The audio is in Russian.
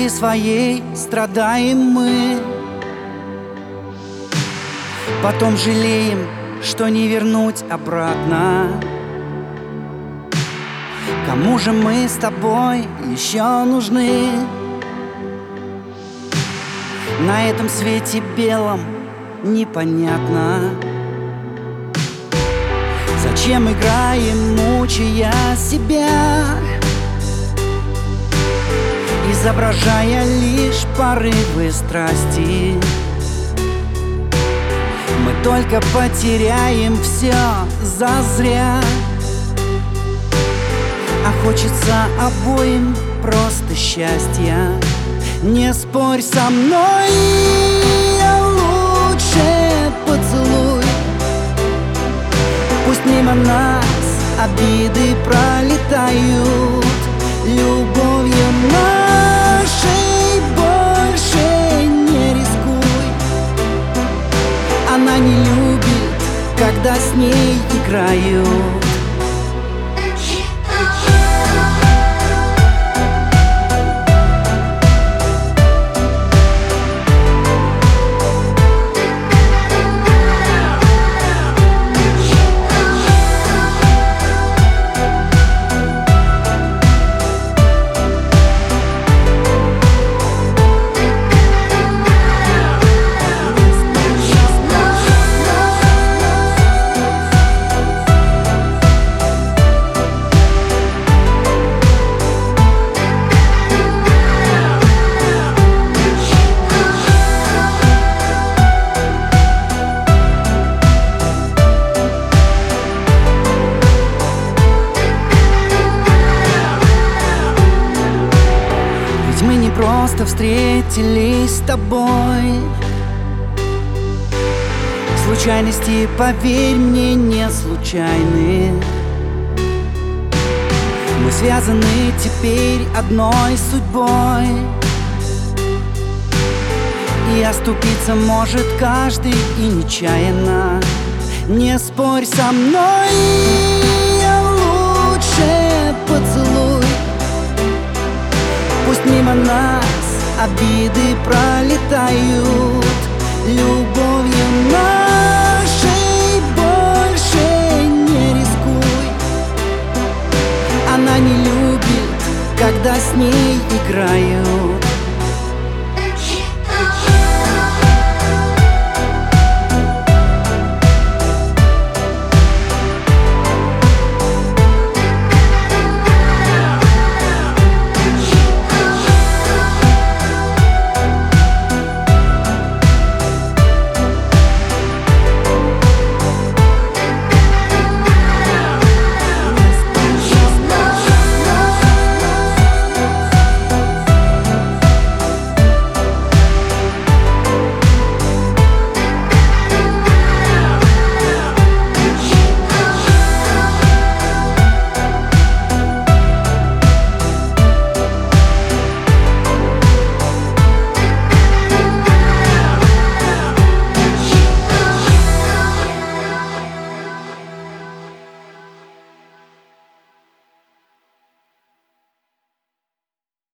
силе своей страдаем мы, потом жалеем, что не вернуть обратно. Кому же мы с тобой еще нужны? На этом свете белом непонятно, зачем играем, мучая себя, изображая лишь порывы страсти. Мы только потеряем все зазря, а хочется обоим просто счастья. Не спорь со мной, лучше поцелуй. Пусть мимо нас обиды пролетают, любовью нашей больше не рискуй. Она не любит, когда с ней играют. Мы не просто встретились с тобой, случайности, поверь мне, не случайны. Мы связаны теперь одной судьбой, и оступиться может каждый и нечаянно. Не спорь со мной, лучше поцелуй. Пусть мимо нас обиды пролетают,